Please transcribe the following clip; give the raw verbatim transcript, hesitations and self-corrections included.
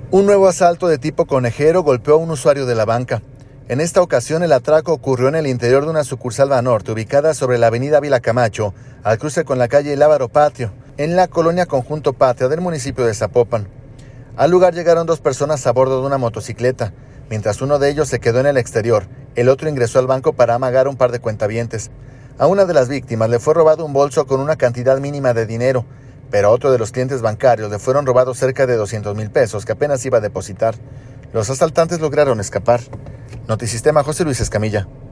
Un nuevo asalto de tipo conejero golpeó a un usuario de la banca. En esta ocasión el atraco ocurrió en el interior de una sucursal Banorte ubicada sobre la avenida Ávila Camacho, al cruce con la calle Lávaro Patrio, en la colonia Conjunto Patria del municipio de Zapopan. Al lugar llegaron dos personas a bordo de una motocicleta. Mientras uno de ellos se quedó en el exterior, el otro ingresó al banco para amagar un par de cuentavientes. A una de las víctimas le fue robado un bolso con una cantidad mínima de dinero, pero a otro de los clientes bancarios le fueron robados cerca de doscientos mil pesos que apenas iba a depositar. Los asaltantes lograron escapar. Notisistema, José Luis Escamilla.